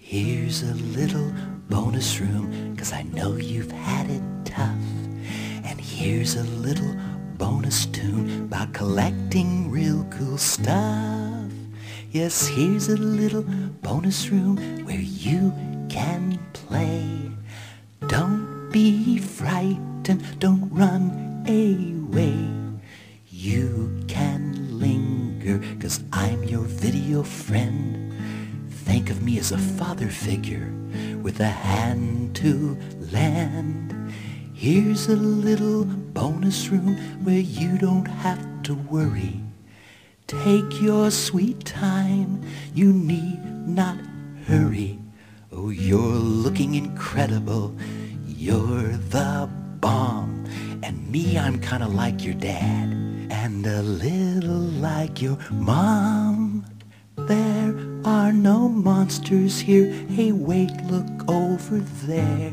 Here's a little bonus room, 'cause I know you've had it tough. And here's a little bonus tune about collecting real cool stuff. Yes, here's a little bonus room where you can play. Don't be frightened, don't run away. You can linger, 'cause I'm your video friend. Think of me as a father figure with a hand to lend. Here's a little bonus room where you don't have to worry. Take your sweet time, you need not hurry. Oh, you're looking incredible, you're the bomb. And me, I'm kinda like your dad, and a little like your mom. There are no monsters here, hey wait, look over there.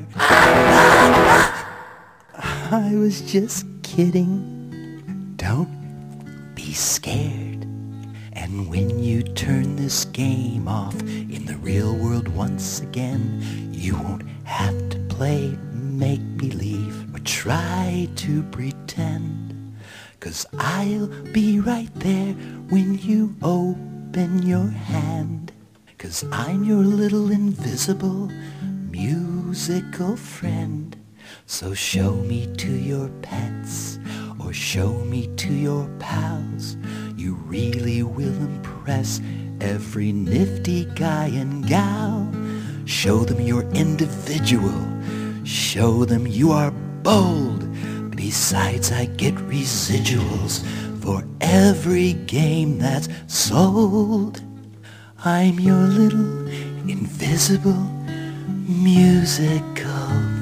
I was just kidding, don't be scared. And when you turn this game off in the real world once again, you won't have to play make-believe or try to pretend. 'Cause I'll be right there when you open your hand. 'Cause I'm your little invisible musical friend. So show me to your pets or show me to your pals. You really will impress every nifty guy and gal. Show them you're individual. Show them you are bold. Besides, I get residuals for every game that's sold. I'm your little invisible musical